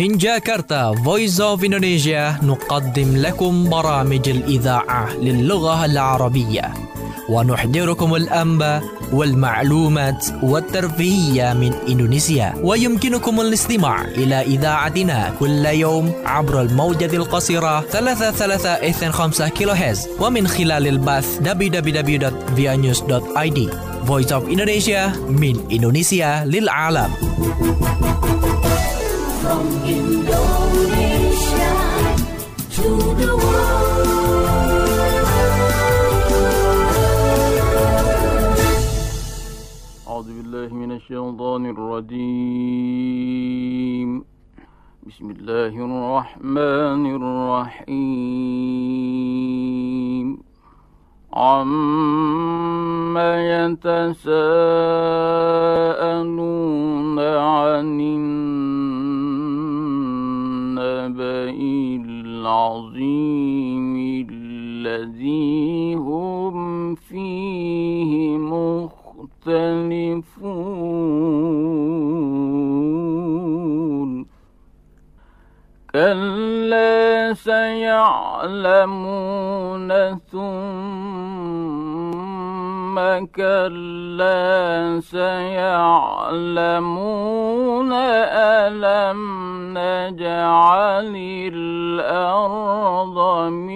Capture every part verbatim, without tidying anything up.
من جاكرتا Voice of Indonesia نقدم لكم برامج الإذاعة للغة العربية ونحضركم الأنباء والمعلومات والترفيهية من إندونيسيا. ويمكنكم الاستماع إلى إذاعتنا كل يوم عبر الموجة القصيرة ثلاثة ثلاثة اثنين خمسة كيلو هرتز ومن خلال البث دبليو دبليو دبليو دوت via news دوت i d. Voice of Indonesia من إندونيسيا للعالم. From Indonesia to the world. أعوذ بالله من الشيطان الرجيم. بسم الله الرحمن الرحيم. عما يتساءلون عن النبأ العظيم الذي هم فيه مختلفون. كلا سيعلمون ثم كلا سيعلمون ألم نجعل الأرض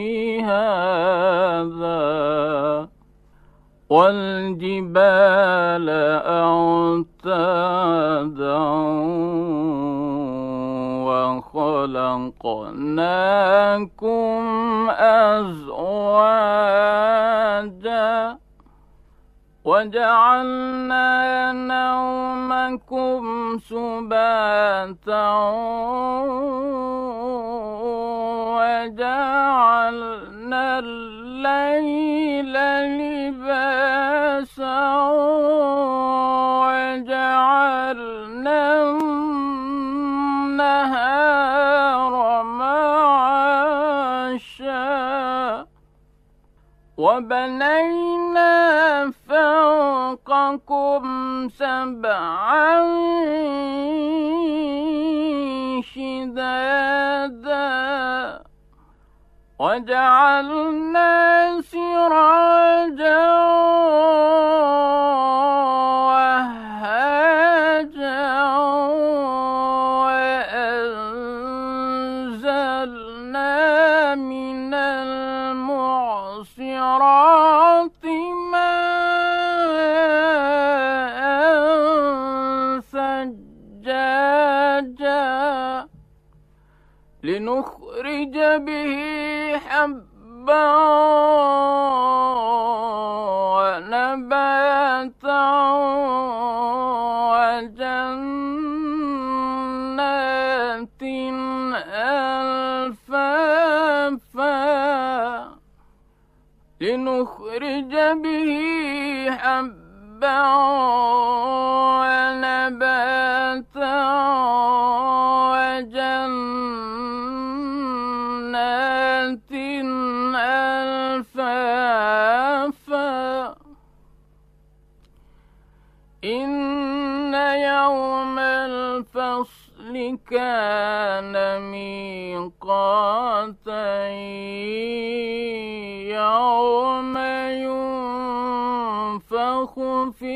مهادا والجبال أوتادا وخلقناكم أزواجا وجعلنا نومكم سباتا وجعلنا الليل لباسا وجعلنا النهار معاشا وبنينا فوقكم سبعا شدادا وجعلنا سراجا وهاجا وأنزلنا من المعصرات ماء ثجاجا لنخرج به حبا ونباتا وجنات ألفافا لنخرج به حبا ونباتا وجنات ألفافا إن يوم الفصل كان ميقاتا يوم ينفخ في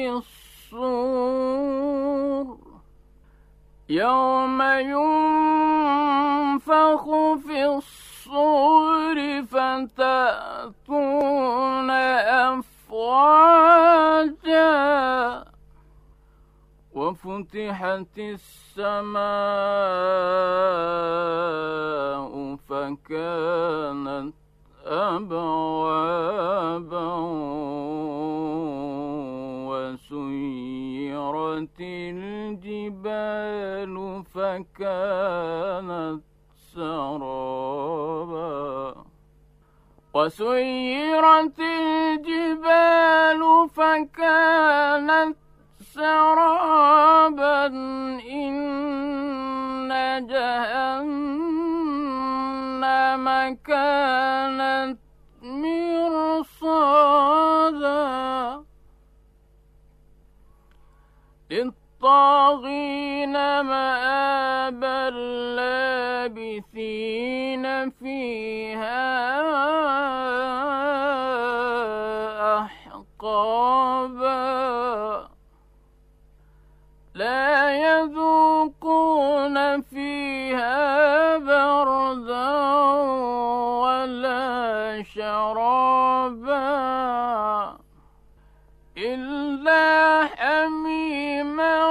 الصور يوم ينفخ في الصور فتأتون أفواجا وفتحت السماء فكانت أبوابا وسيرت الجبال فكانت سرابا وسيرت الجبال فكانت سرابا إن جهنم كانت مرصادا للطاغين مآبا فيها أحقابا لا يذوقون فيها بردا ولا شرابا إلا حميما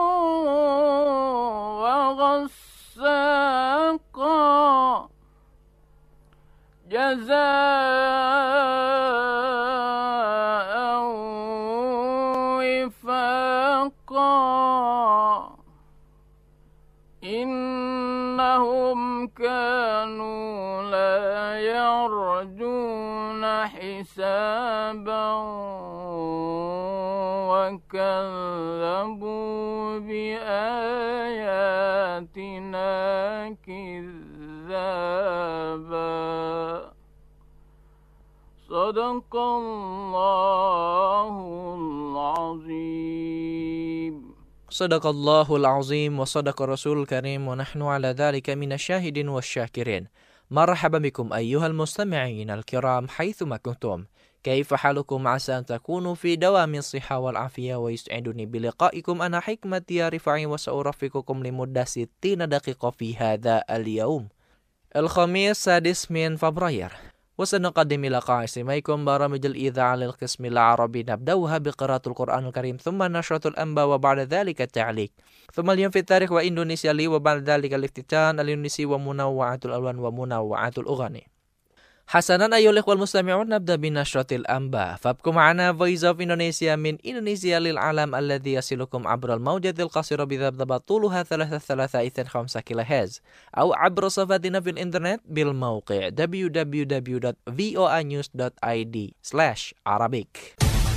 وغساقا جزاء وفاقا إنهم كانوا لا يرجون حسابا وكذبوا بآياتنا كذابا صدق الله العظيم. صدق الله العظيم وصدق الرسول الكريم ونحن على ذلك من الشاهدين والشاكرين. مرحبا بكم أيها المستمعين الكرام حيثما كنتم. كيف حالكم؟ عسى أن تكونوا في دوام الصحة والعافية، ويسعدني بلقائكم أنا حكمة يا رفاعي، وسأرافقكم لمدة ستين دقيقة في هذا اليوم الخميس السادس من فبراير. وسنقدم لقاء استماعكم برامج الإذاعة للقسم العربي، نبدأها بقراءة القرآن الكريم ثم نشرة الأنباء وبعد ذلك التعليق، ثم اليوم في التاريخ وإندونيسيا لي، وبعد ذلك الافتتان الإندونيسي ومنوعات الألوان ومنوعات الأغاني. حسنا أيها الإخوة المستمعون، نبدأ بنشرة الأنباء، فابقوا معنا Voice of Indonesia من إندونيسيا للعالم الذي يصلكم عبر الموجة القصيرة بذبذبة طولها ثلاثة ثلاثة اثنين خمسة كيلو هرتز، أو عبر صفحتنا في الإنترنت بالموقع دبليو دبليو دبليو دوت فوa news دوت آي دي سلاش عربيك.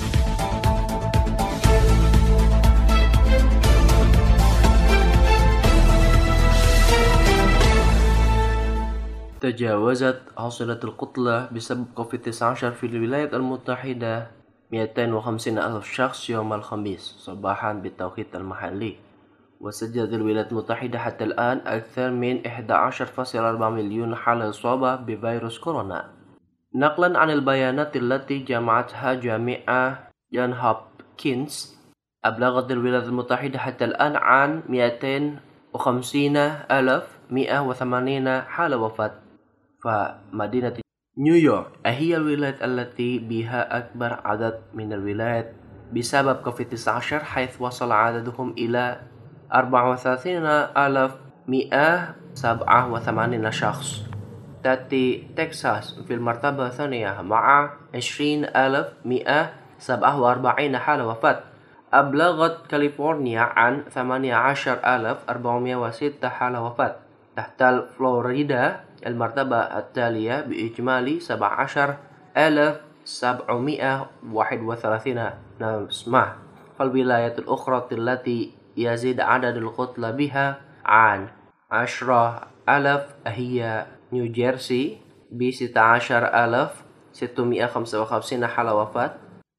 تجاوزت حصيلة القتلى بسبب كوفيد تسعة عشر في الولايات المتحدة مئتين وخمسين ألف شخص يوم الخميس صباحا بالتوقيت المحلي. وسجلت الولايات المتحدة حتى الآن أكثر من أحد عشر فاصلة أربعة مليون حالة إصابة بفيروس كورونا. نقلا عن البيانات التي جمعتها جامعة جون هوبكنز، أبلغت الولايات المتحدة حتى الآن عن مئتين وخمسين ألف ومئة وثمانين حالة وفاة. فمدينة نيويورك هي الولاية التي بها أكبر عدد من الولايات بسبب كوفيد تسعة عشر، حيث وصل عددهم إلى أربعة وثلاثين ألف ومئة وسبعة وثمانين شخص. تأتي تكساس في المرتبة الثانية مع عشرين ألف ومئة وسبعة وأربعين حالة وفاة. أبلغت كاليفورنيا عن ثمانية عشر ألف وأربعمئة وستة حالة وفاة. تحتل فلوريدا المرتبة التالية بإجمالي سبعة عشر ألف وسبعمئة وواحد وثلاثين نسمة. فالولايات الأخرى التي يزيد عدد القتلى بها عن عشرة ألف هي نيوجيرسي بستة عشر ألف وستمئة وخمسة وخمسين حالة وفاة،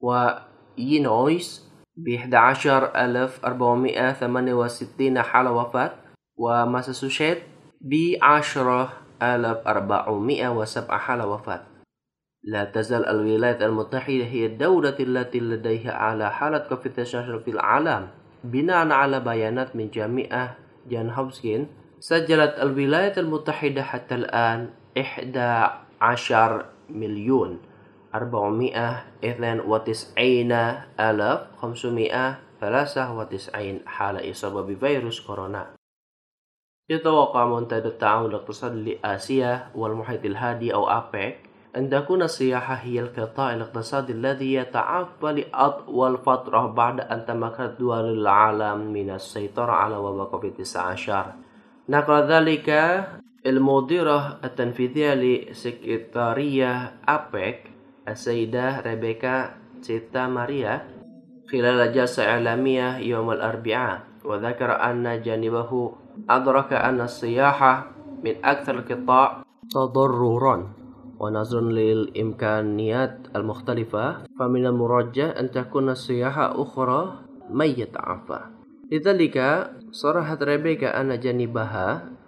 وإيلينويس بإحدى عشر ألف وأربعمئة وثمانية وستين حالة وفاة، وماساتشوستس بعشرة آلاف وأربعمئة وسبعة حالة وفاة. لا تزال الولايات المتحدة هي الدولة التي لديها أعلى حالة كوفيد تسعة عشر في العالم. بناء على بيانات من جامعة جون هوبكنز، سجلت الولايات المتحدة حتى الآن أحد عشر مليون أربعمئة واثنين وتسعين ألف وخمسمئة وثلاثة وتسعين حالة إصابة بفيروس كورونا. يتوقع منتدى التعاون الاقتصادي لآسيا والمحيط الهادي أو أبيك أن تكون السياحة هي القطاع الاقتصادي الذي يتعافى لأطول فترة بعد أن تمكنت دول العالم من السيطرة على وباء كوفيد تسعة عشر. نقل ذلك المديرة التنفيذية لسكرتارية أبيك السيدة ريبيكا سيتا ماريا خلال جلسة إعلامية يوم الأربعاء، وذكر أن جانبه أدرك أن السياحة من أكثر القطاع تضرراً، ونظراً للإمكانيات المختلفة فمن المرجح أن تكون السياحة أخرى من يتعافى. لذلك صرحت ريبيكا أن جانبها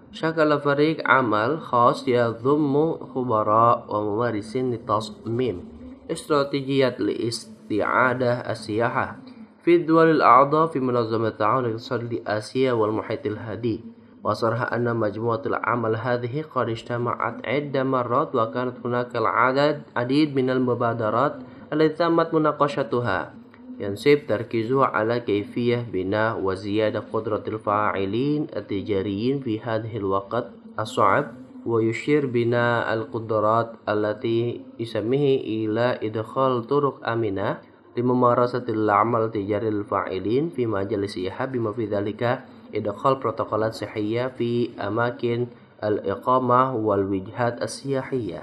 شكل فريق عمل خاص يضم خبراء وممارسين لتصميم استراتيجيات لاستعادة السياحة في الدول الأعضاء في منظمة التعاون الاقتصادي لآسيا والمحيط الهادي. وصرح أن مجموعة العمل هذه قد اجتمعت عدة مرات وكانت هناك العدد عديد من المبادرات التي تمت مناقشتها ينسب تركيزها على كيفية بناء وزيادة قدرة الفاعلين التجاريين في هذه الوقت الصعب ويشير بناء القدرات التي يسميه إلى إدخال طرق آمنة لممارسة العمل التجاري للفاعلين في مجال السياحة بما في ذلك إدخال بروتوكولات صحية في أماكن الإقامة والوجهات السياحية.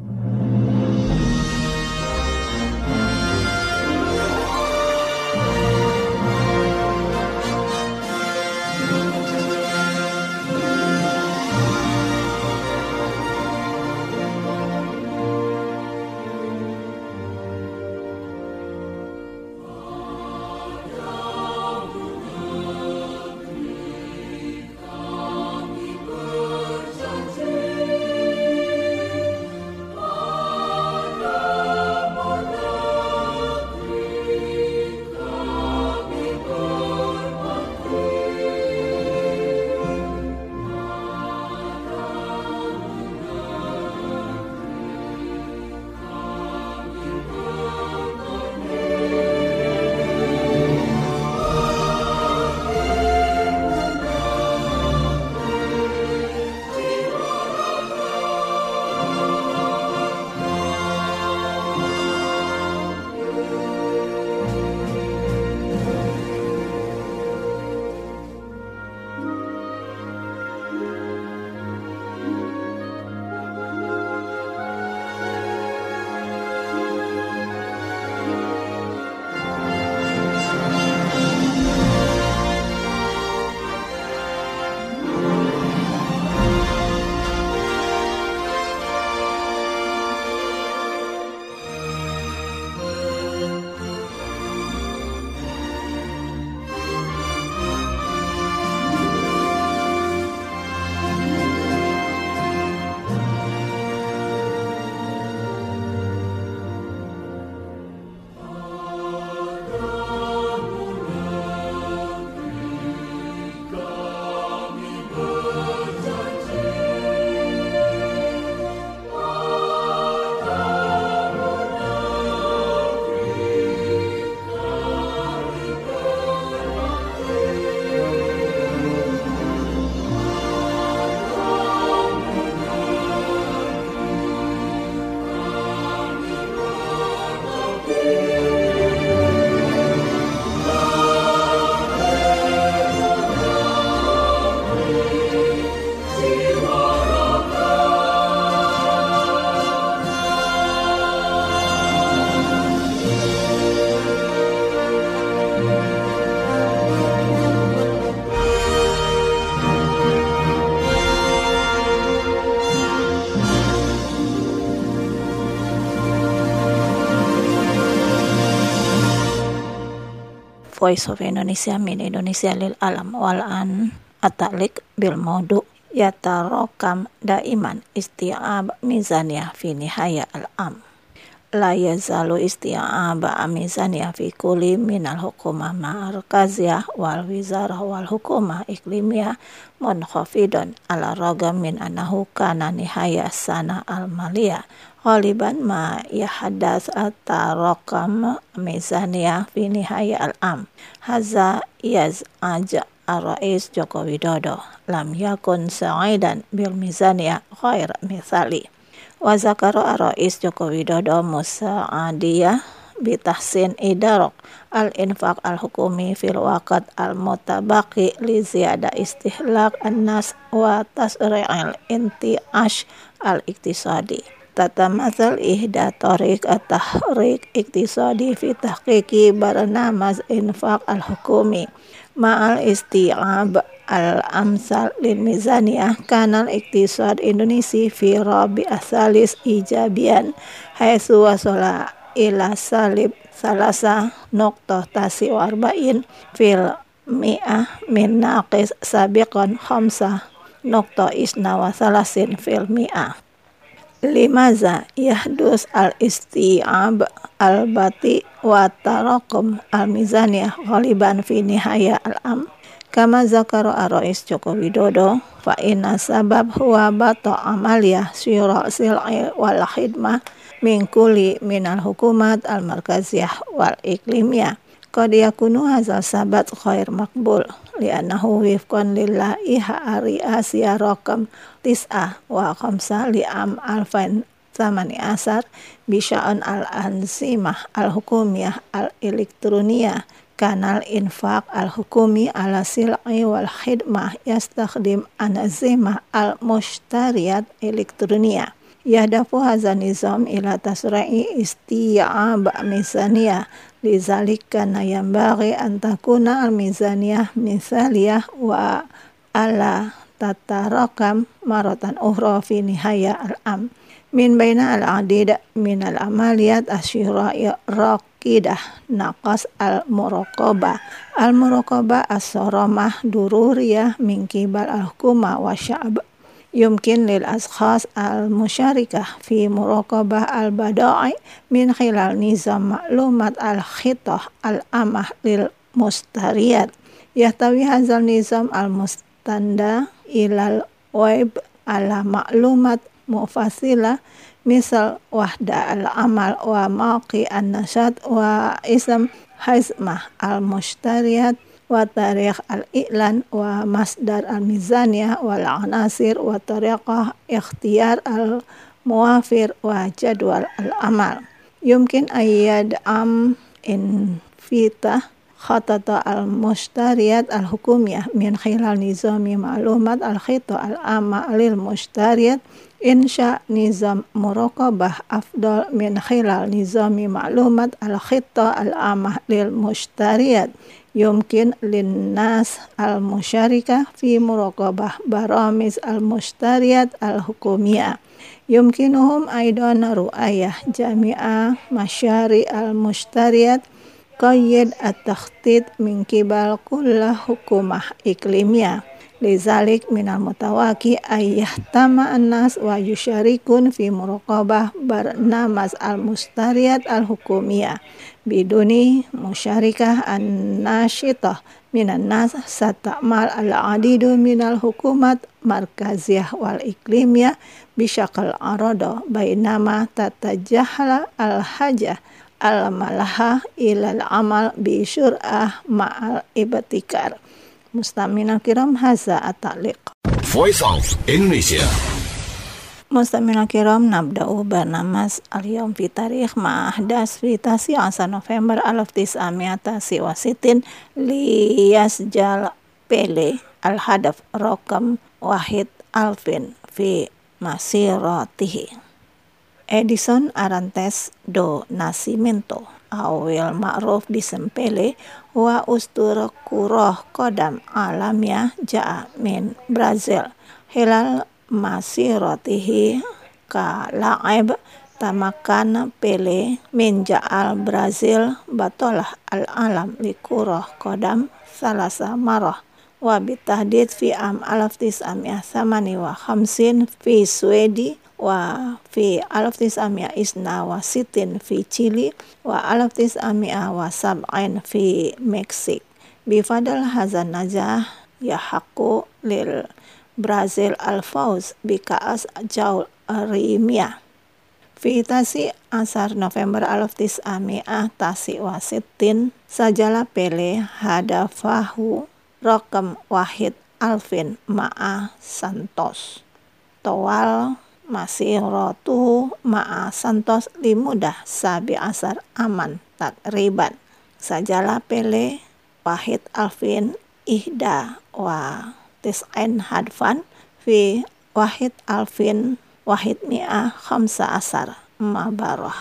Voice of Indonesia min Indonesia lil alam wal an at-ta'liq bil maudu yatarokam daiman isti'ab mizaniyah fi nihaya al-am la yazalu isti'ab mizaniyah fi kulli minal hukumah markaziyah wal wizarah wal hukumah iklimiyah munkhafidun ala ragam min annahu kana nihaya sana al-maliyah Ghaliban ma yahdas at-tarakam mizaniyah fi nihaya al-am. Haza yaz'aj ar-rais Joko Widodo lam yakun sa'idan bil mizaniyah ghair mithali. Wa zakara ar-rais Joko Widodo musa'adiyah bitahsin idarok al-infaq al-hukumi fil waqt al-mutabaqi li ziyada istihlak an-nas wa tasri'il inti'ash al-iktisadi. Tatamathal ihda tariq at-tahrik iktisadi fi tahqiqi barnamaj infaq al-hukumi ma'al isti'ab al-amsal lil mizaniyah kanal iktisad Indonesia fi rabi asalis ijabian haitsu wasala ila salib salasa noktoh tasi warbain fil mi'ah min naqis sabiqan khamsah nokta isna wa salasin fil mi'ah. Limaza yahdus al-isti'ab al-bati wa tarakum al-mizaniyah ghaliban fi nihaya al-am. Kama zakara Ar-Rais Joko Widodo, fa inna sabab huwa bata amaliyah syura sil'i wal khidmah min kulli minal hukumat al-markaziyah wal iklimiyah. Qad yakunu hadzal sabat khair maqbul li'annahu wifqan lillahi ha'ariyasiyah rakam tis'ah wa khamsa li'am alfain thamani asar bisya'an al-anzimah al-hukumiyah al-elektroniyah kanal infaq al-hukumi ala sil'i wal khidmah yastakhdim anazimah al-mushtariyat elektroniyah. Yahdafu hadza nizam ila tasra'i isti'ab mizaniyah lizalika yambaghi an takuna al-mizaniyah misaliyah wa ala tatarakam maratan ukhra fi nihaya al-am min baina al-adid min al-amaliyat asyira'i raqidah naqas al-muraqabah al-muraqabah as-saramah dururiyah min qibal al-hukuma wa sya'b. Yumkin lil ashkhas al-musyarikah fi muraqabah al-bada'i min khilal nizam maklumat al-khitah al-amah lil mustariyat. Yahtawi hadzal nizam al-mustanda ilal waib ala maklumat mufassilah misal wahda al-amal wa maqi an-nashat wa ism hazmah al-mustariyat wa tarikh al-i'lan wa masdar al-mizaniyah wal anasir wa tariqah ikhtiyar al-muwafir wa jadwal al-amal. Yumkin ayyad am infitah khatata al-mustariyat al-hukumiyah min khilal nizami ma'lumat al-khita al-amma lil mustariyat insya nizam muraqabah afdal min khilal nizami ma'lumat al-khita al-amma lil mustariyat. Yumkin linnas al-musyarikah fi muraqabah baramiz al-mustariyat al-hukumiyah. Yumkinuhum aidan ru'ayah jami'a masyari al-mustariyat qayyid at-takhtid min qibal kullah hukumah iklimiyah. Lizalik minal mutawaki ayyahtama an-nas wa yusyarikun fi muraqabah barnamas al-mustariyat al-hukumiyah biduni musyarikah an-nasyitah minan nas sata'mal al-adidu minal hukumat markaziyah wal iklimiyah bisyakal arada bainama tatajahala al-hajah al-malaha ilal amal bi syur'ah ma'al ibtikar. Mustamina kiram haza at-ta'liq. Voice of Indonesia. Mustamina kiram nabda'u barnamas al-yawm fi tarikh ma'ahdas fi tasi asar November alaf tis'amiyata siwasitin liyasjal pele al-hadaf rokam wahid alfin fi masiratihi. Edison Arantes do Nascimento awil ma'ruf bisempele wa ustur kuroh kodam alamiyah ja'a min Brazil hilal masiratihi ka la'ib tamakan Pele min ja'al Brazil batolah al-alam li kuroh kodam salasa marah wa bitahdid fi am alaf tis'amiyah samani wa khamsin fi Swedi wa fi alaf tis'amiyah isna wa sitin fi Chili wa alaf tis'amiyah wa sab'ain fi Meksik. Bifadal hazan najah yahaku lil Brazil al-Fauz bika'as jaul rimiyah. Fi tasi asar November alaf tis'amiyah tasi wa sitin sajala Pele hadafahu rakam wahid alfin ma'a Santos. Tawal masiratuhu ma'a Santos limudah sabi asar aman takriban. Sajala Pele wahid alfin ihda wa tis'ain hadfan fi wahid alfin wahid mi'ah khamsa asar mabarah.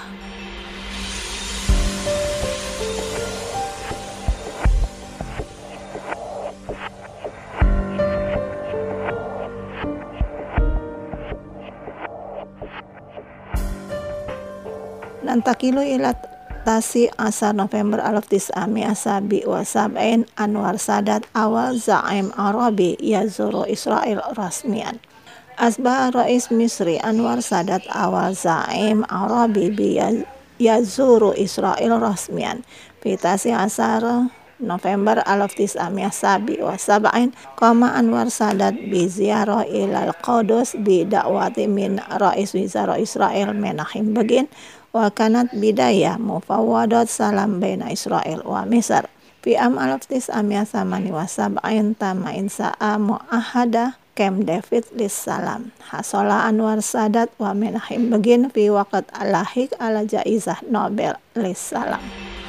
Nantakilu ila Tasi asar November alaf tis'amiyah sabi wa sab'in Anwar Sadat awal Za'im Arabi yazuru Israel rasmian. Asbah Rais Misri Anwar Sadat awal Za'im Arabi bi yazuru Israel rasmian. Tasi asar November alaf tis'amiyah sabi wa sab'in Qama Anwar Sadat bi ziarah ilal Qudus bi da'wati min Rais Wizara Israel Menachem Begin wa kanat bidayah mufawwadat salam baina Israel wa Misr. Fi am alaf tis'amiyah samani wa sab'in tama insa'a mu'ahada Camp David lis salam. Hasola Anwar Sadat wa Menachem Begin fi waqt alahik ala jaizah Nobel lis salam.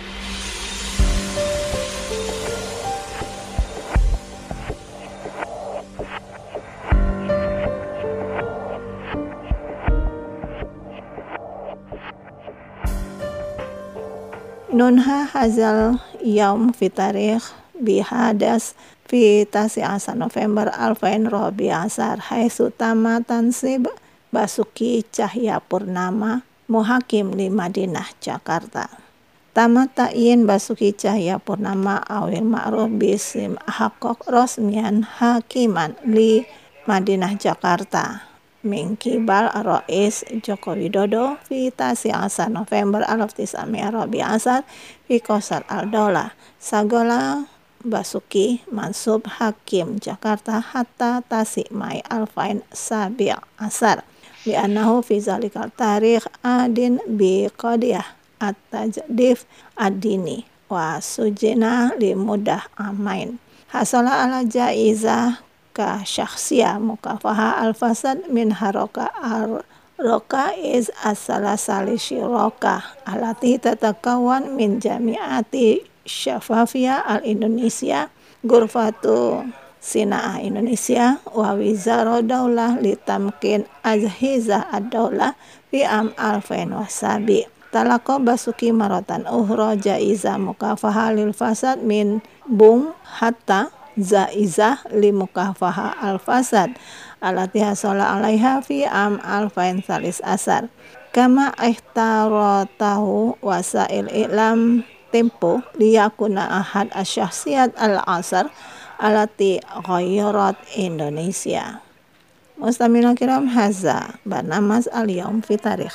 Nunha hazal yaum fi tarikh bihadas fi tasi asar November alfain robi asar haitsu tama tansib Basuki Cahya Purnama muhakim di Madinah Jakarta. Tama ta'yin Basuki Cahya Purnama awil ma'ruf bisim hakok rosmian hakiman li Madinah Jakarta. Mingkibal Rais Joko Widodo fi tasi asar November alaf tis'amiyah robi asar fi Qasar al-Daulah sagola Basuki mansub hakim Jakarta hatta tasi mai alfain sabi' asar li annahu fi zalikal tarikh adin bi qadiyah at-tajdif ad-dini wa sujina li mudah amain. Hasala ala jaizah ka syakhsiyah mukafaha al-fasad min haroka ar-roka is as-salasali shiroka alati tatakawan min jami'ati syafafiyah al-Indonesia Gurfatu Sina'ah Indonesia wa Wizara Daulah litamkin azhizah ad-daulah fi am alfain wasabi. Talako Basuki maratan uhro jaizah mukafaha lil fasad min bung hatta zaizah li mukafaha al-fasad alati hasala alaiha fi am alfain salis asar kama ihtaratahu wasail i'lam tempo liyakuna ahad asyahsiyat al-asar alati ghayyarat Indonesia. Mustamina kiram haza barnamas al-yawm fi tarikh.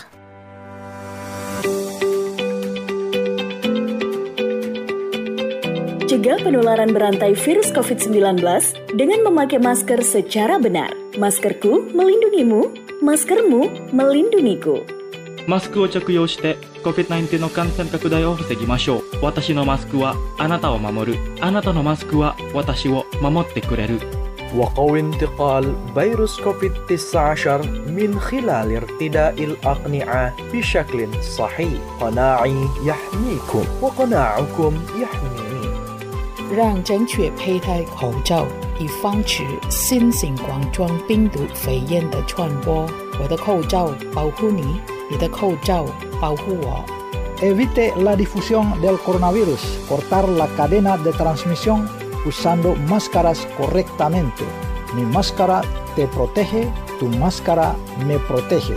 Cegah penularan berantai virus covid sembilan belas dengan memakai masker secara benar. Maskerku melindungimu, maskermu melindungiku. マスクを着用して コビッドナインティーン の感染拡大を防ぎましょう。私のマスクはあなたを守る。あなたのマスクは私を守ってくれる。 وقوي انتقال فيروس كوفيد تسعة عشر من خلال ارتداء الأقنعة بشكل صحيح. قناعي يحميكم وقناعكم يحميني. 让正确佩戴口罩，以防止新型冠状病毒肺炎的传播。我的口罩保护你，你的口罩保护我。 Evite la difusión del coronavirus. Cortar la cadena de transmisión usando máscaras correctamente. Mi máscara te protege, tu máscara me protege.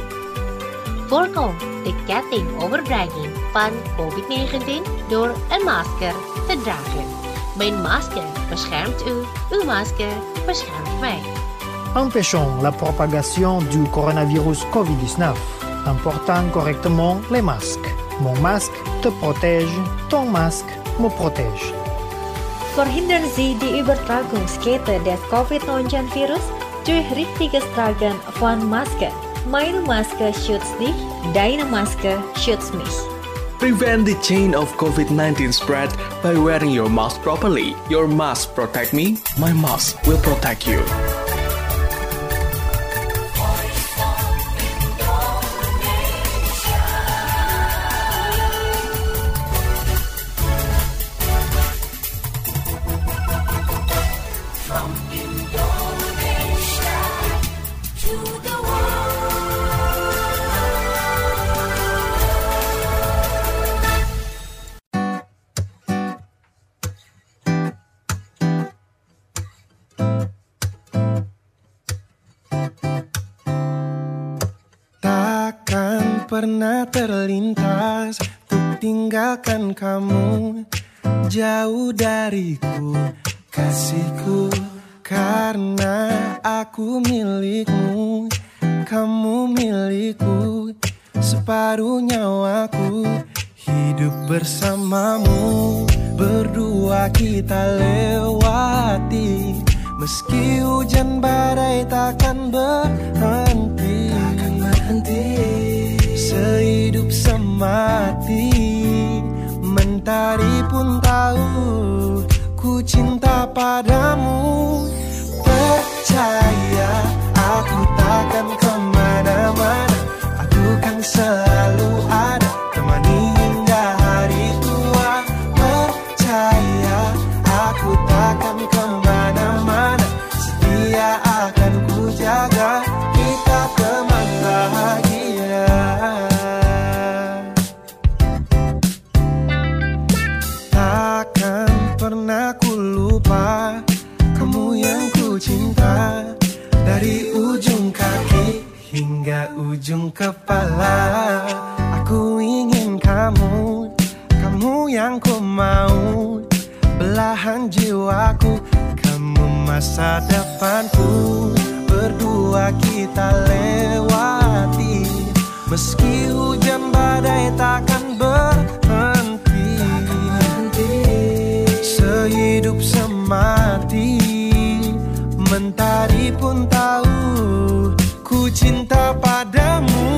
Voorkom de ketting overdrijving van covid negentien door een masker te dragen. Mijn masker beschermt u, uw masker beschermt mij. Empêchons la propagation du coronavirus covid dix-neuf en portant correctement les masques. Mon masque te protège, ton masque me protège. Verhindern Sie die Übertragungskette des covid neunzehn virus durch richtiges Tragen von Maske. Meine Maske schützt dich, deine Maske schützt mich. Prevent the chain of covid nineteen spread by wearing your mask properly. Your mask protect me, my mask will protect you. Pernah terlintas untuk tinggalkan kamu jauh dariku, kasihku, karena aku milikmu, kamu milikku, separuh nyawaku, hidup bersamamu, berdua kita lewati, meski hujan badai takkan berhenti, takkan berhenti, sehidup semati, mentari pun tahu ku cinta padamu. Percaya aku takkan kemana-mana, aku kan selalu ada, temani hingga hari tua. Percaya aku takkan kemana-mana, setia akan ku jaga, kita teman bahagia. Takkan pernah ku lupa kamu yang ku cinta, dari ujung kaki hingga ujung kepala. Aku ingin kamu, kamu yang ku mau, belahan jiwaku, kamu masa depanku, berdua kita lewati, meski hujan badai takkan berhenti, sehidup semati, mentari pun tahu ku cinta padamu.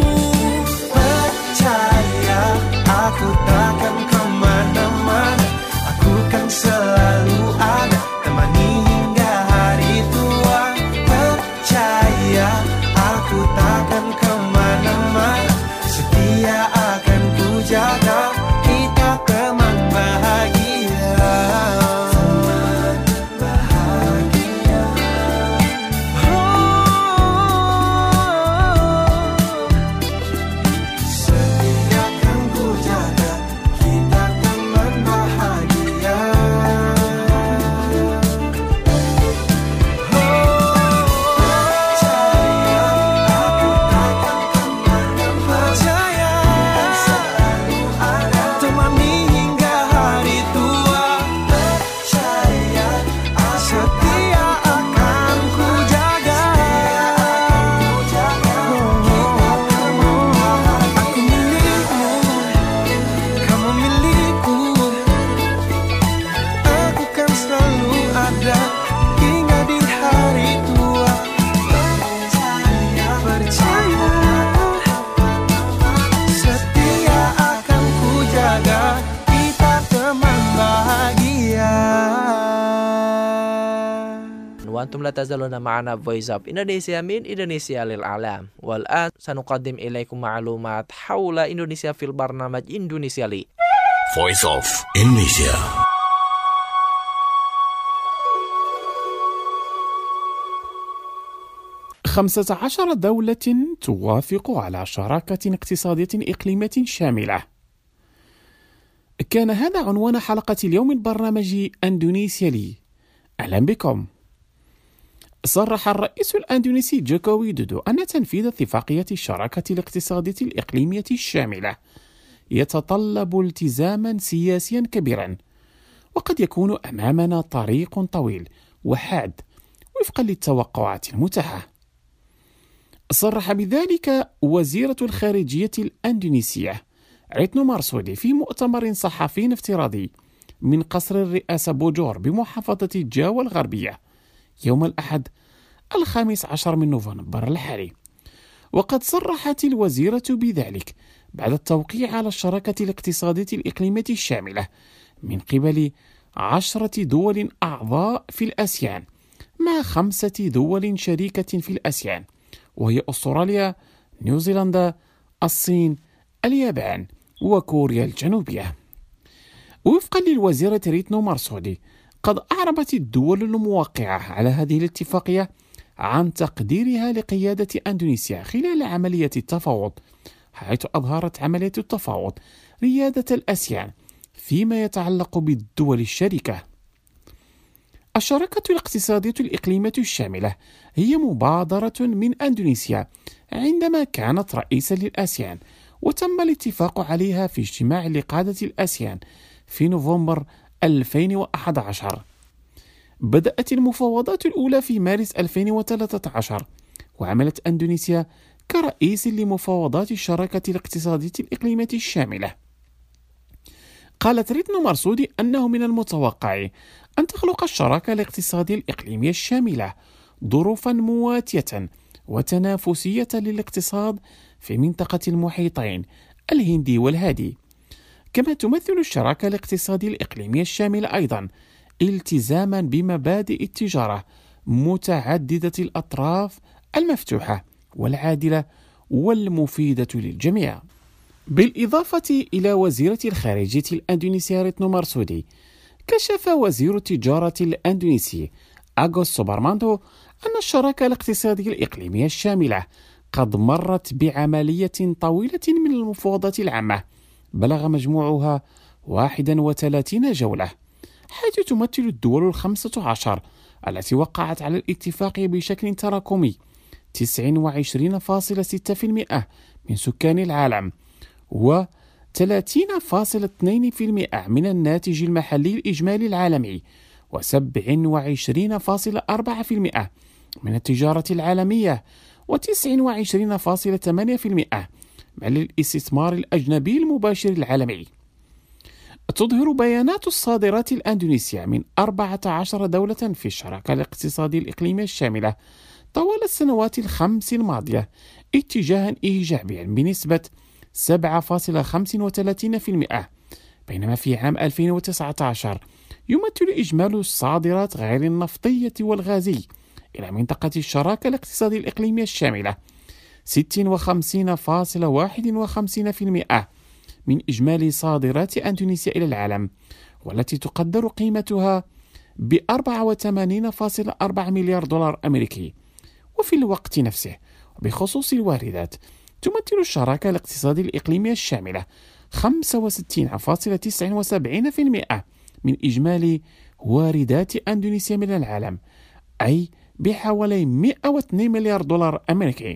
Percaya aku takkan kemana-mana, aku kan selalu ada, temani hingga hari tua. Percaya aku takkan kemana-mana, setia akan ku jaga, kita teman bahagia. Teman bahagia. Oh, setia akan ku jaga, kita teman bahagia. وأنتم لا تزالون معنا Voice of Indonesia من إندونيسيا للعالم. والآن سنقدم إليكم معلومات حول إندونيسيا في البرنامج إندونيسيا لي. Voice of Indonesia. خمسة عشر دولة توافق على شراكة اقتصادية إقليمية شاملة. كان هذا عنوان حلقة اليوم البرنامج إندونيسيا لي. أهلا بكم. صرح الرئيس الأندونيسي جوكو ويدودو أن تنفيذ اتفاقية الشراكة الاقتصادية الإقليمية الشاملة يتطلب التزاما سياسيا كبيرا، وقد يكون أمامنا طريق طويل وحاد وفقا للتوقعات المتاحة. صرح بذلك وزيرة الخارجية الأندونيسية ريتنو مارسودي في مؤتمر صحفي افتراضي من قصر الرئاسة بوجور بمحافظة جاوا الغربية يوم الأحد الخامس عشر من نوفمبر الحالي. وقد صرحت الوزيرة بذلك بعد التوقيع على الشراكة الاقتصادية الإقليمية الشاملة من قبل عشرة دول أعضاء في الآسيان مع خمسة دول شريكة في الآسيان، وهي أستراليا، نيوزيلندا، الصين، اليابان وكوريا الجنوبية. وفقا للوزيرة ريتنو مارسودي، قد أعربت الدول الموقعة على هذه الاتفاقية عن تقديرها لقيادة أندونيسيا خلال عملية التفاوض، حيث أظهرت عملية التفاوض ريادة الآسيان فيما يتعلق بالدول الشريكة. الشراكة الاقتصادية الإقليمية الشاملة هي مبادرة من أندونيسيا عندما كانت رئيسا للآسيان، وتم الاتفاق عليها في اجتماع لقادة الآسيان في نوفمبر ألفين وأحد عشر. بدأت المفاوضات الأولى في مارس ألفين وثلاثة عشر، وعملت أندونيسيا كرئيس لمفاوضات الشراكة الاقتصادية الإقليمية الشاملة. قالت ريتنو مرسودي أنه من المتوقع أن تخلق الشراكة الاقتصادية الإقليمية الشاملة ظروفا مواتية وتنافسية للاقتصاد في منطقة المحيطين الهندي والهادي. كما تمثل الشراكة الاقتصادية الإقليمية الشاملة أيضا التزاما بمبادئ التجارة متعددة الأطراف المفتوحة والعادلة والمفيدة للجميع. بالإضافة إلى وزيرة الخارجية الأندونيسية ريتنو مرسودي، كشف وزير التجارة الأندونيسي أغوس سوبرمانتو أن الشراكة الاقتصادية الإقليمية الشاملة قد مرت بعملية طويلة من المفاوضات العامة بلغ مجموعها واحد وثلاثين جولة، حيث تمثل الدول الخمسة عشر التي وقعت على الاتفاق بشكل تراكمي تسعة وعشرين فاصلة ستة بالمئة من سكان العالم و ثلاثين فاصلة اثنين بالمئة من الناتج المحلي الإجمالي العالمي و سبعة وعشرين فاصلة أربعة بالمئة من التجارة العالمية و تسعة وعشرين فاصلة ثمانية بالمئة من الاستثمار الأجنبي المباشر العالمي. تظهر بيانات الصادرات الأندونيسية من أربعة عشر دولة في الشراكة الاقتصادية الإقليمية الشاملة طوال السنوات الخمس الماضية اتجاها إيجابيا بنسبة سبعة فاصلة خمسة وثلاثين بالمئة، بينما في عام ألفين وتسعة عشر يمثل إجمال الصادرات غير النفطية والغازي إلى منطقة الشراكة الاقتصادية الإقليمية الشاملة ستة وخمسين فاصلة واحد وخمسين بالمئة من إجمالي صادرات أندونيسيا إلى العالم، والتي تقدر قيمتها ب أربعة وثمانين فاصلة أربعة مليار دولار أمريكي. وفي الوقت نفسه بخصوص الواردات، تمثل الشراكة الاقتصادية الإقليمية الشاملة خمسة وستين فاصلة تسعة وسبعين بالمئة من إجمالي واردات أندونيسيا من العالم، أي بحوالي مئة واثنين مليار دولار أمريكي.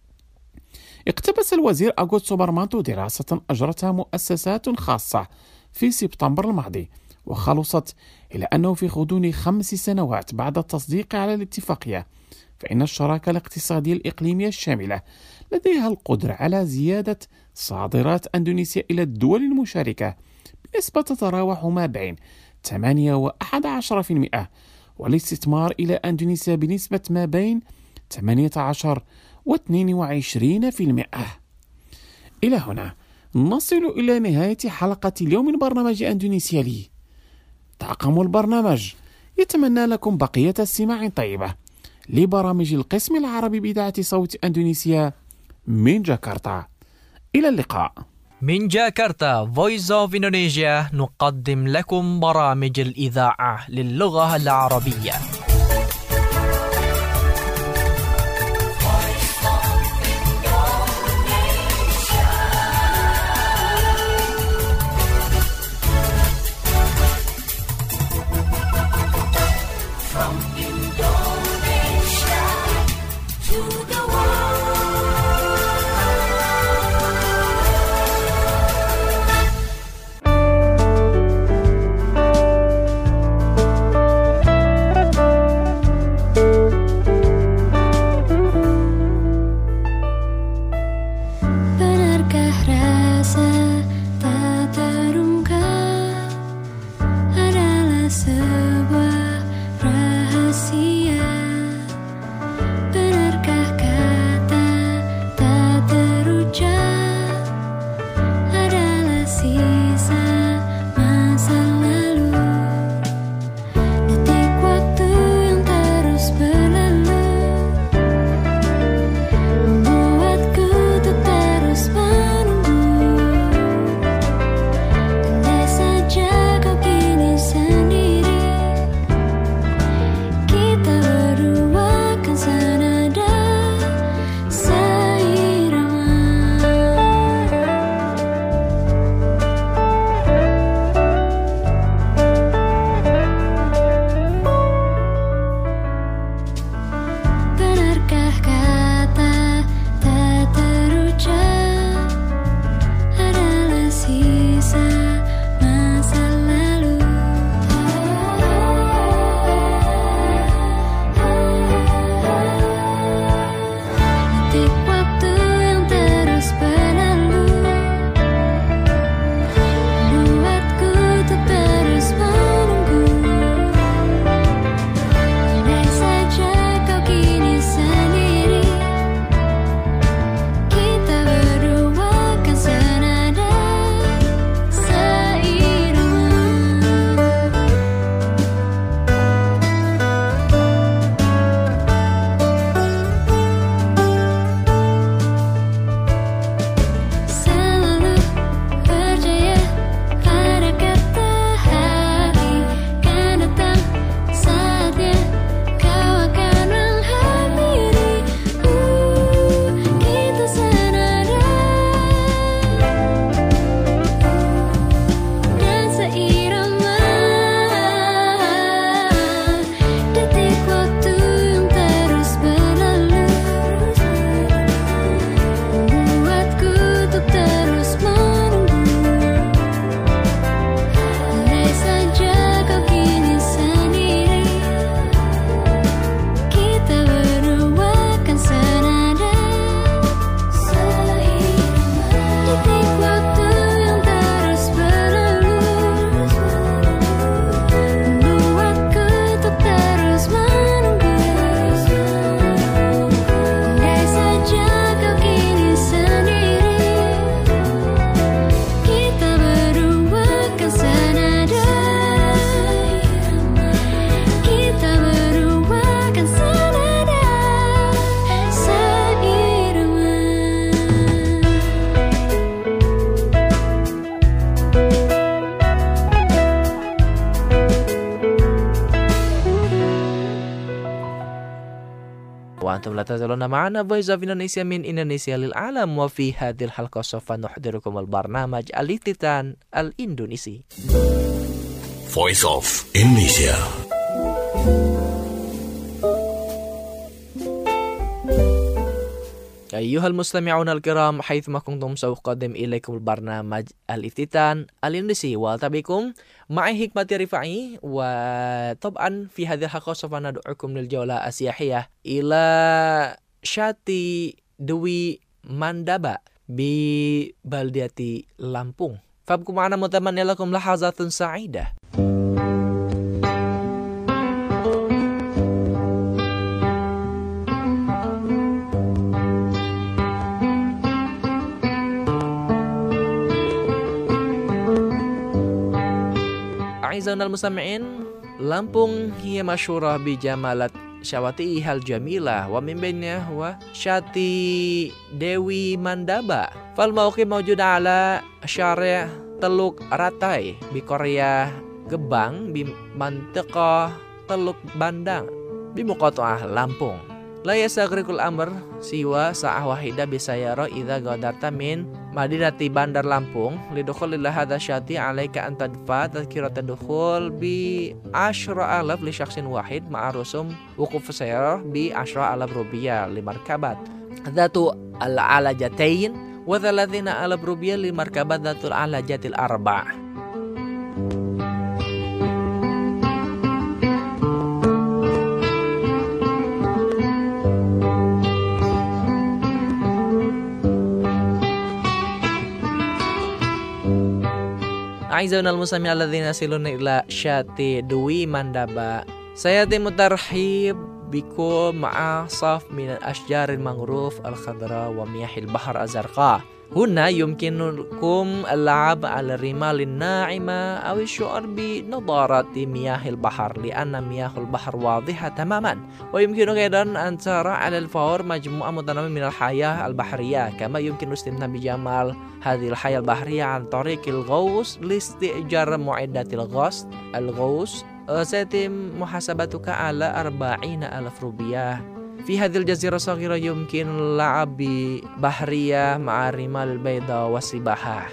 اقتبس الوزير أغوس سوبرمانتو دراسة أجرتها مؤسسات خاصة في سبتمبر الماضي، وخلصت إلى أنه في غضون خمس سنوات بعد التصديق على الاتفاقية، فإن الشراكة الاقتصادية الإقليمية الشاملة لديها القدرة على زيادة صادرات أندونيسيا إلى الدول المشاركة بنسبة تتراوح ما بين ثمانية وأحد عشر بالمئة، والاستثمار إلى أندونيسيا بنسبة ما بين ثمانية عشر واثنين وعشرين بالمئة. إلى هنا نصل إلى نهاية حلقة اليوم من برنامج أندونيسيا لي. طاقم البرنامج يتمنى لكم بقية استماع طيبة لبرامج القسم العربي بإذاعة صوت أندونيسيا من جاكرتا. إلى اللقاء. من جاكرتا Voice of Indonesia نقدم لكم برامج الإذاعة للغة العربية. وأنتم لا تزالون معنا Voice of Indonesia من إندونيسيا للعالم. وفي هذه الحلقة سوف نحضركم البرنامج الافتتان الإندونيسي. Voice of Indonesia. أيها المستمعون الكرام حيثما كنتم سأقدم إليكم البرنامج الافتتان الإندونيسي والتقي بكم معي حكمة رفاعي. وطبعا في هذه الحلقة سوف ندعوكم للجولة السياحية إلى شاطئ دوي ماندابا ببلدة لامبونغ. فابقوا معنا متمنى لكم لحظات سعيدة. أعزائنا المستمعين، لامبونغ هي مشهورة بجمالات شواطئها الجميلة ومن بينها هو شاطئ دوي ماندابا. فالموقع موجود على شارع Teluk Ratai بقرية Gebang بمنطقة Teluk Bandang بمقاطعة لامبونغ. لا يستغرق الأمر سوى ساعة واحدة بسيارة إذا غادرت من مدينة بندر لامبونغ. لدخول هذا الشاطئ عليك أن تدفع تذكرة الدخول بعشرة آلاف لشخص واحد مع رسوم وقوف السيارة بعشرة آلاف روبيا لمركبات ذات العلجتين وثلاثين آلاف روبيا لمركبات ذات العلجات الأربع. أعزائنا المستمعين الذين يصلون إلى شاطئ دوي ماندابا، سيتم الترحيب بكم مع صف من الأشجار المنغروف الخضراء ومياه البحر الزرقاء. هنا يمكنكم اللعب على الرمال الناعمة أو الشعور بنضارة مياه البحر لأن مياه البحر واضحة تماما. ويمكنك أيضا أن ترى على الفور مجموعة متنوعة من الحياة البحرية، كما يمكن الاستمتاع بجمال هذه الحياة البحرية عن طريق الغوص. لاستئجار معدات الغوص الغوص سيتم محاسبتك على أربعين ألف روبيا. في هذه الجزيرة الصغيرة يمكن اللعب بحرية مع الرمال البيضاء والسباحة.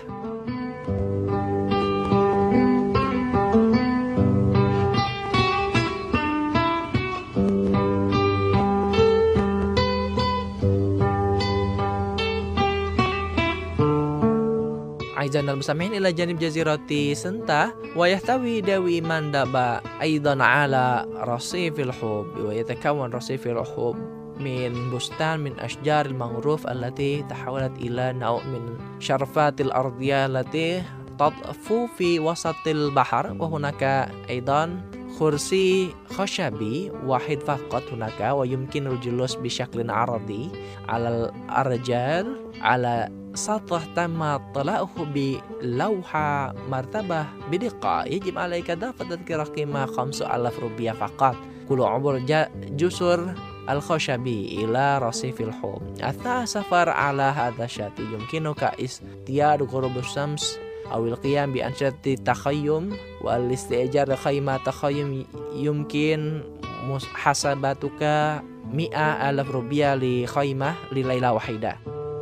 أعزائنا المستمعين إلى جانب جزيرة سنتا، ويحتوي دوي ماندابا أيضا على رصيف الحب. ويتكون رصيف الحب من بستان من أشجار المنغروف التي تحولت إلى نوع من شرفات الأرضية التي تطفو في وسط البحر. وهناك أيضا كرسي خشبي واحد فقط هناك، ويمكن الجلوس بشكل عرضي على الأرجل على سطح تم طلاؤه بلوحة مرتبة بدقة. يجب عليك دفع تذكرة قيمة خمسة آلاف روبيا فقط كل عبور جسر الخشبي إلى رصيف الحب. أثناء السفر على هذا الشاطئ يمكنك اصطياد غروب الشمس أو القيام بأنشطة التخيم والاستئجار خيمة تخيم. يمكن محاسبتك مئة ألف روبيا لخيمة لليلة واحدة.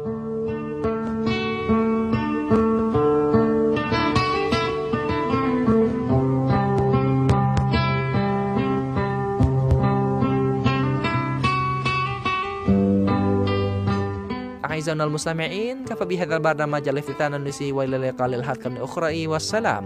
أعزائنا المستمعين، كفى بهذا البرنامج الافتتان الإندونيسي، وإلى اللقاء للحلقة الأخرى، والسلام.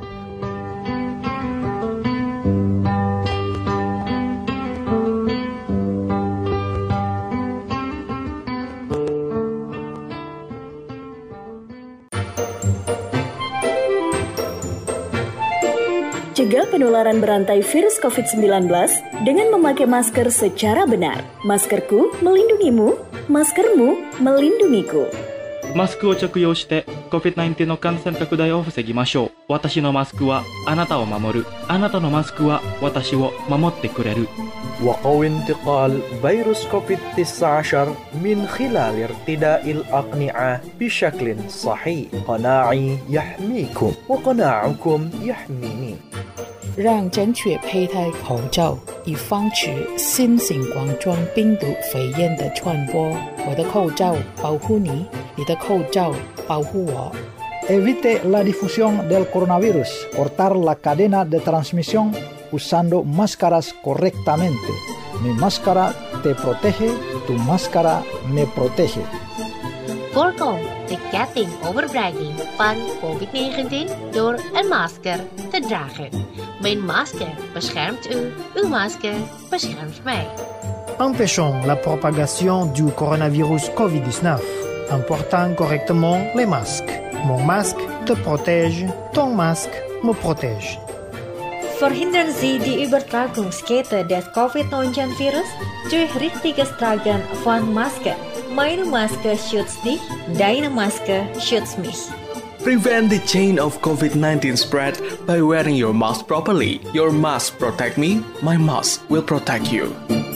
Cegah penularan berantai virus covid sembilan belas dengan memakai masker secara benar. Maskerku melindungimu, maskermu melindungiku. マスクを着用して コビッドナインティーン の感染拡大を防ぎましょう。私のマスクはあなたを守る。あなたのマスクは私を守ってくれる。 وقوي انتقال فيروس كوفيد تسعة عشر من خلال ارتداء الأقنعة بشكل صحيح. قناعي يحميكم وقناعكم يحميني. 让正确佩戴口罩，以防止新型冠状病毒肺炎的传播。我的口罩保护你，你的口罩保护我。 Evite la difusión del coronavirus. Cortar la cadena de transmisión usando máscaras correctamente. Mi máscara te protege, tu máscara me protege. Voorkom de ketting overdraging van covid negentien door een masker te dragen. Mijn masker beschermt u, uw masker beschermt mij. Empêchons la propagation du coronavirus covid dix-neuf en portant correctement les masques. Mon masque te protège, ton masque me protège. Verhindern Sie die Übertragungskette des covid neunzehn Virus durch richtiges Tragen von Maske. Meine Maske schützt dich, deine Maske schützt mich. Prevent the chain of covid nineteen spread by wearing your mask properly. Your mask protect me, my mask will protect you.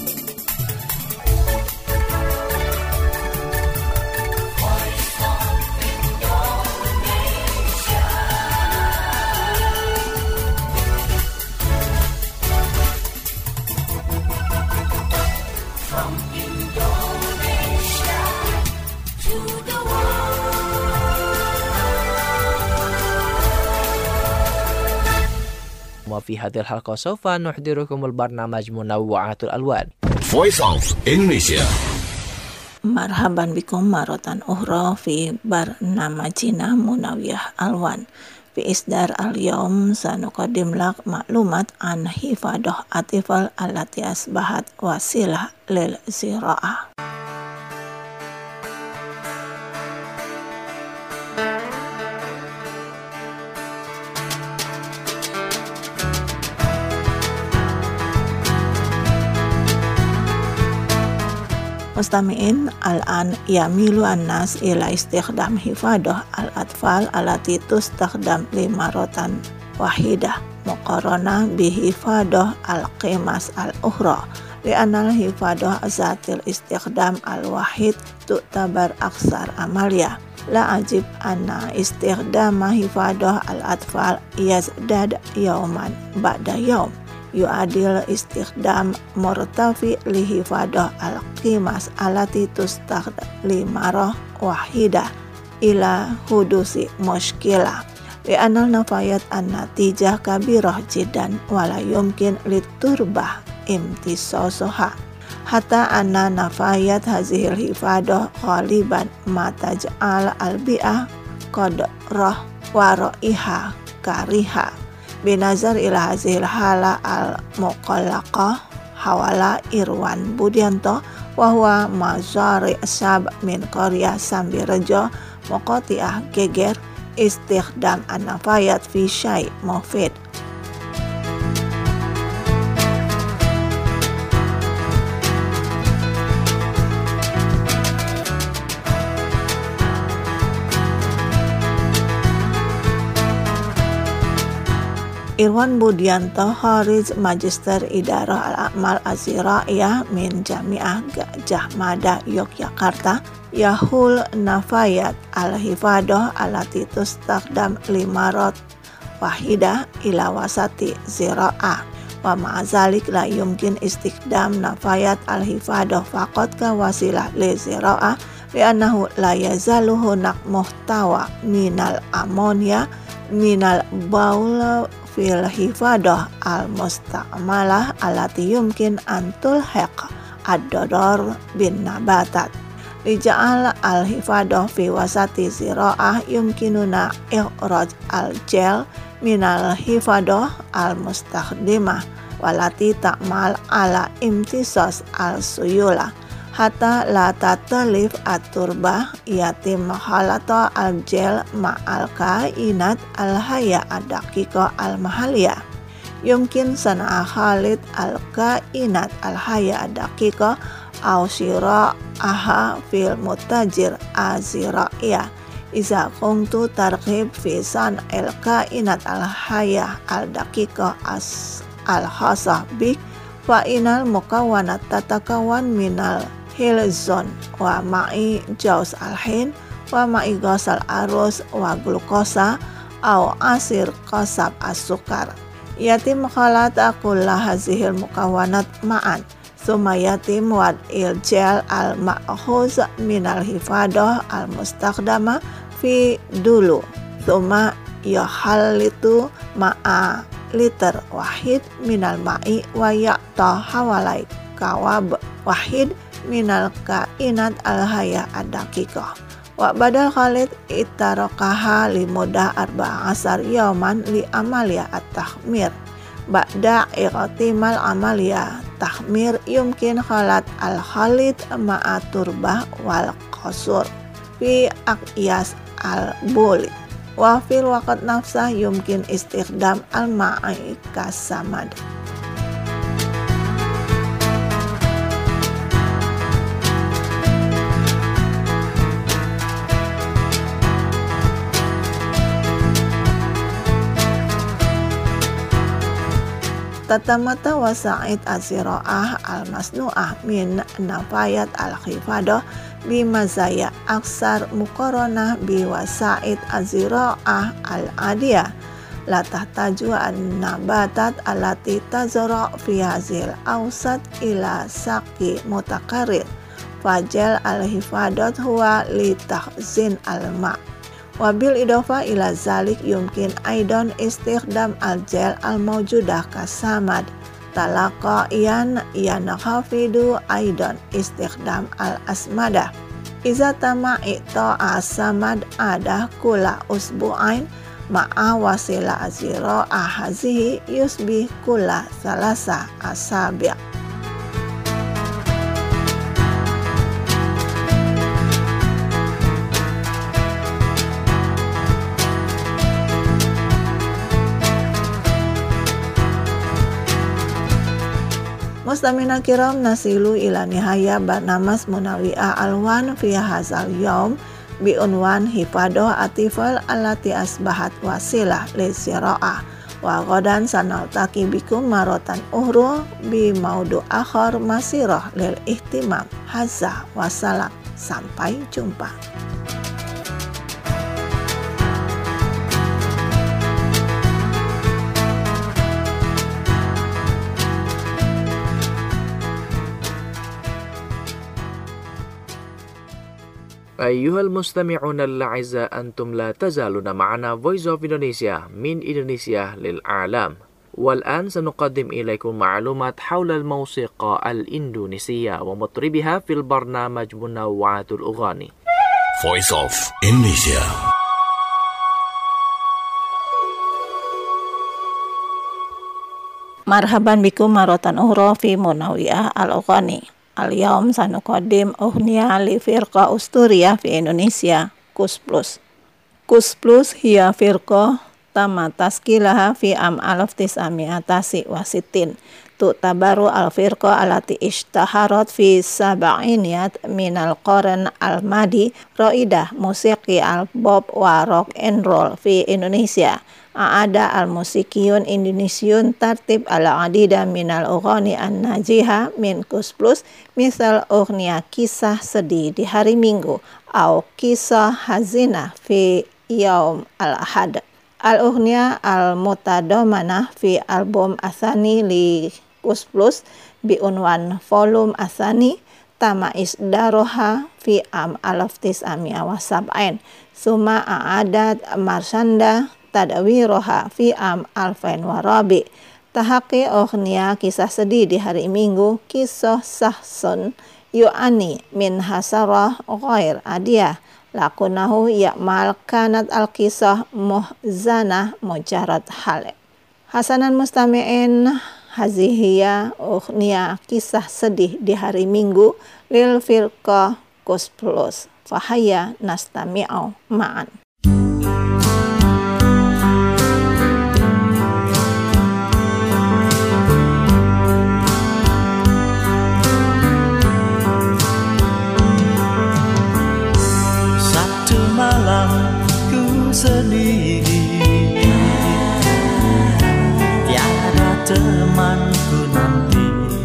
وفي هذه الحلقة سوف نحضركم البرنامج منوعات الألوان. Voice of Indonesia. مرحبا بكم مرة أخرى في برنامجنا منوعات الألوان. في إصدار اليوم سنقدم لك معلومات عن حفاظ الأطفال التي أصبحت وسيلة للزراعة. مستمعين الآن يميل الناس إلى استخدام حفاظ الأطفال التي تستخدم لمرة واحدة مقارنة بحفاظ القمص الأخرى لأن الحفاظ ذات الاستخدام الواحد تعتبر أكثر عملية. لا عجب أن استخدام حفاظ الأطفال يزداد يوما بعد يوم. يعادل استخدام مرتفع لحفاظ القمص التي تستخدم لمرة واحدة إلى حدوث مشكلة لأن النفايات النتيجة كبيرة جدا ولا يمكن للتربة امتصاصها حتى أن نفايات هذه الحفاظ غالبا ما تجعل البيئة قدرة ورائحة كريهة. بنظر إلى هذه الحالة المقلقة حول إروان بوديانتو وهو مزارع شاب من قرية سامبيرجو مقاطعة جيجر استخدام النفايات في شيء مفيد. Irwan Budianto Kharij Magister Idarah Al-A'mal Az-Ziraiyah min Jami'ah Gajah Mada Yogyakarta Yahul Nafayat Al-Hifadhah Alati Tustakdam Limarot Wahidah Ila Wasati Zira'ah Wa ma'azalik la yumkin istikdam Nafayat Al-Hifadhah Faqat ka wasilah li zira'ah li'annahu la yazalu hunak muhtawa minal amonia minal baul fil hifadhah al-musta'malah alati yumkin an tulhiq ad-darar bin nabatat lija'al al-hifadhah fi wasati zira'ah yumkinuna ikhraj al-gel minal hifadhah al-mustakhdimah walati ta'mal ala imtisas al-suyulah hatta la tatalif at-turbah yatim halata al-gel ma'al kainat al-haya ad-daqiqa al-mahaliyah yumkin sana'a khalid al-kainat al-haya ad-daqiqa aw shira'aha fil mutajir az-zira'iyah iza kuntu targhib fi san'il kainat al-haya al-daqiqa as al-khasah bik fa inal mukawanat tatakawan minal hilzon wa ma'i jaus alhin wa ma'i gosal arus wa glukosa aw asir qasab as-sukar yatim khalata kulla hazihil mukawanat ma'an summa yatim wad iljal al ma'khuz minal hifadah al mustakhdama fi dulu summa yahallitu ma'a liter wahid minal ma'i wa ya'ta hawalai kawab wahid minal kainat al haya ad-daqiqah wa badal khalid itarakaha li mudah arba'a asar yauman li amalia at-tahmir ba'da iqtimal amalia tahmir yumkin khalat al khalid ma'a turbah wal qasur fi aqyas al buli wa fil waqt nafsah yumkin istikhdam al ma'i kasamad. Tatamata wasa'id azira'ah al-masnu'ah min nafayat al-khifadah bimazaya aksar muqaranah biwasa'id azira'ah al-adiyah la tahtaju an-nabatat alati tazara' fi hazil awsat ila saqi mutakarir fajal al-hifadat huwa li tahzin al-ma' wabil idofa ila zalik yumkin aidan istikhdam al-jal al-mawjudah kasamad talaqa iyan yanakhafidu aidan istikhdam al-asmadah iza tama i'ta'a samad adah kula usbu'ain ma'a wasila azira ahazihi yusbih kula salasa asabi'. Mustamina kiram nasilu ila nihaya barnamas munawi'ah alwan fi hazal yaum bi unwan hifadah atifal alati asbahat wasilah li sira'ah wa ghadan sanaltaqi bikum maratan uhru bi maudu akhar masirah lil ihtimam hazza wassalam. Sampai jumpa. أيها المستمعون الأعزاء أنتم لا تزالون معنا Voice of Indonesia من إندونيسيا للعالم والآن سنقدم إليكم معلومات حول الموسيقى الإندونيسية ومطربها في البرنامج منوعات الأغاني Voice of Indonesia. Marhaban bikum maratan ukhra fi Munawwi'ah al-Aghani. Al-yawm sanuqaddim ughniya li firqa usturiyah fi Indonesia, Kus Plus. Kus Plus hiya firqa tama taskilaha fi am alaf tis'ami'atasi wa sittin. Tu'tabaru al-firqa alati ishtaharat fi sab'iniyat minal qarn al-madi raidah musiki al-pop wa rock and roll fi Indonesia. Aada al-musikiyun Indonesiun tartib ala-adida minal ughani an-najiha min Kus Plus misal ughniya kisah sedih di hari Minggu au kisah hazina fi yaum al-ahad. Al-ughniya al-mutadamanah fi album asani li Kus Plus bi unwan volume asani tama isdaroha fi am alaf tis'ami'a wa sab'in suma a'adat marsanda tadawiroha fi am alfain warabi. Tahaki ughniya kisah sedih di hari Minggu kisah sahsun yu'ani min hasarah ghair adiyah lakunahu ya'mal kanat al-kisah muhzanah mujarad hale. Hasanan mustami'in hazihiyah ughniya kisah sedih di hari Minggu lil firqa Kus Plus fahaya nastami'u ma'an. Sendiri tiada temanku nanti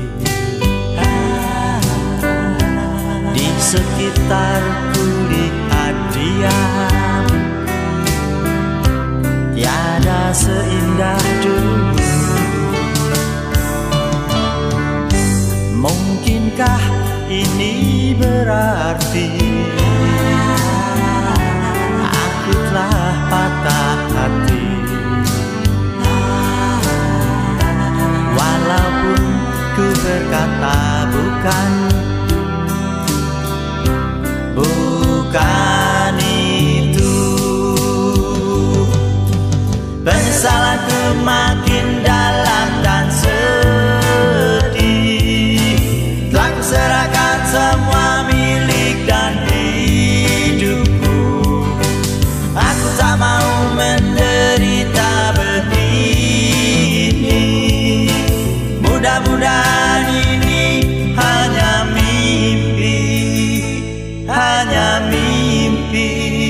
di sekitarku lihat dia tiada seindah dulu. berkata bukan, bukan itu. Penyesalanku makin dalam dan sedih. Telah kuserahkan semua milik dan hidupku. Aku tak mau menderita begini. Mudah-mudahan ini hanya mimpi, hanya mimpi.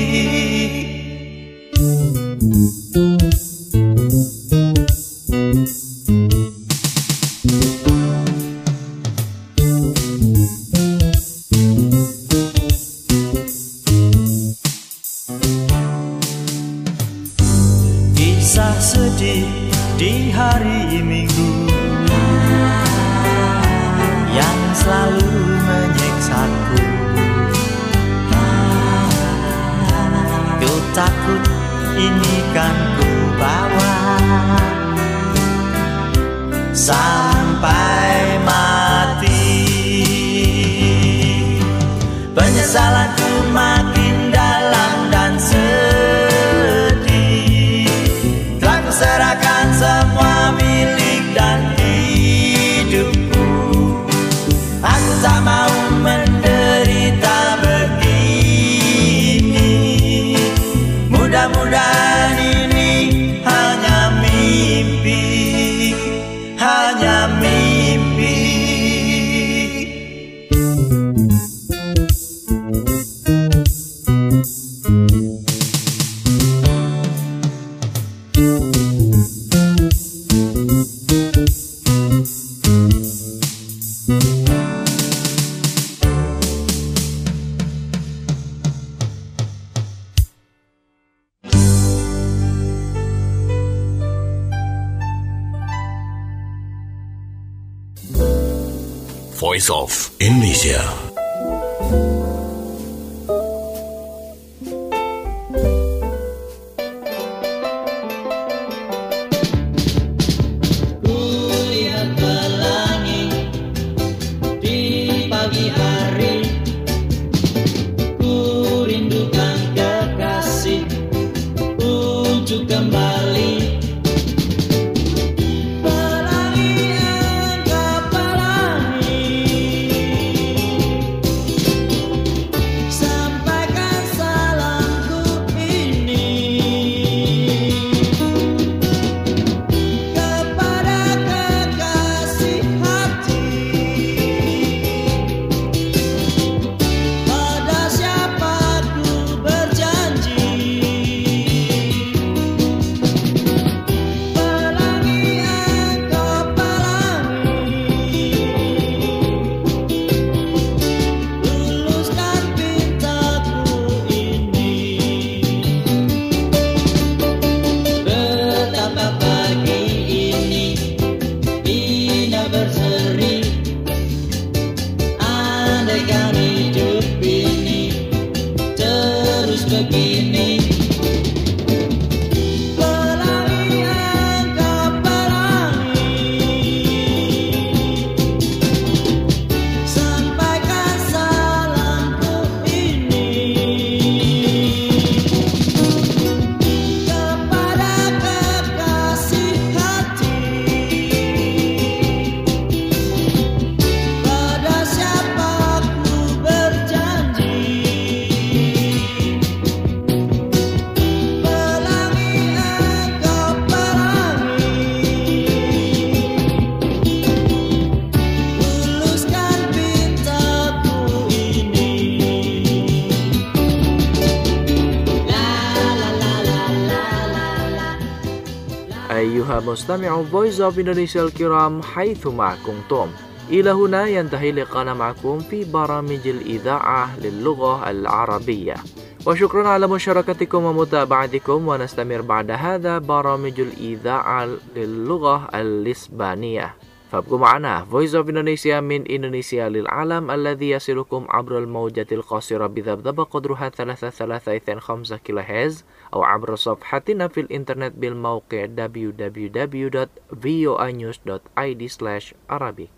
Kisah sedih di hari Minggu yang selalu menyiksaku. Ku takut ini kan ku bawa sampai mati. Penyesalanku makin dalam dan sedih. Telah kuserahkan semua milik dan hidupku. Aku tak mau menderita begini. Mudah-mudahan ini hanya mimpi, hanya mimpi. Voice of Indonesia. Kulihat pelangi di pagi hari. Ku rindukan kekasih untuk kembali. أيها مستمع Voice of Indonesia الكرام حيثما كنتم. إلى هنا ينتهي لقاءنا معكم في برامج الإذاعة للغة العربية، وشكرا على مشاركتكم ومتابعتكم، ونستمر بعد هذا برامج الإذاعة للغة الإسبانية. فابقوا معنا Voice of Indonesia من إندونيسيا للعالم الذي يصلكم عبر الموجة القصيرة بذبذبة قدرها ثلاثة ثلاثة اثنين خمسة كيلو هرتز، أو عبر صفحتنا في الإنترنت بالموقع دبليو دبليو دبليو دوت فيو اي نيوز دوت اي دي سلاش عربي.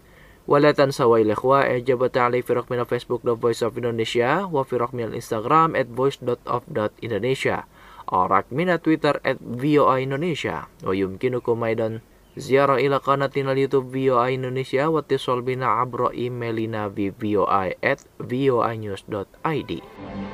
ولا تنسوا الإخوة إعجاب تعليق في رقمنا فيسبوك دوت فويس أوف إندونيسيا وفي رقمنا الإنستغرام at voice dot of dot indonesia أو رقمنا تويتر at voa indonesia ويمكنكم أيضا زيارة إلى قناتنا اليوتيوب voa indonesia واتصال بنا عبر إيميلنا في voa at voa news dot id.